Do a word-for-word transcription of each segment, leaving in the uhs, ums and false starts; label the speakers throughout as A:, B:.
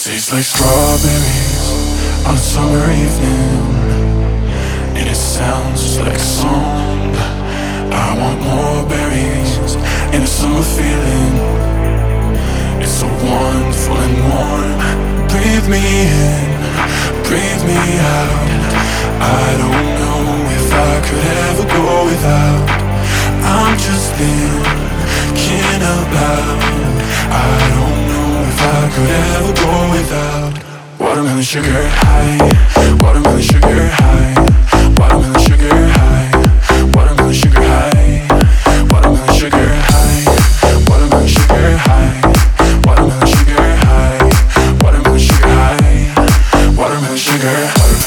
A: Tastes like strawberries on a summer evening, and it sounds just like a song. I want more berries in a summer feeling. It's so wonderful and warm. Breathe me in, breathe me out. I don't know if I could ever go without. I'm just thinking about. I don't know if I could ever go without. Watermelon sugar high, watermelon sugar high, watermelon sugar high, watermelon sugar high, watermelon sugar high, watermelon sugar high, watermelon sugar high, watermelon sugar high, watermelon sugar,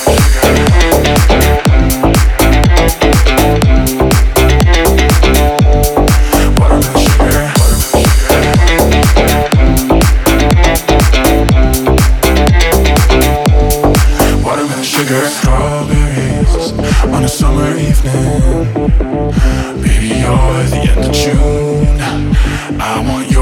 A: watermelon sugar, watermelon sugar. Strawberries on a summer evening. Baby, you're the end of June. I want your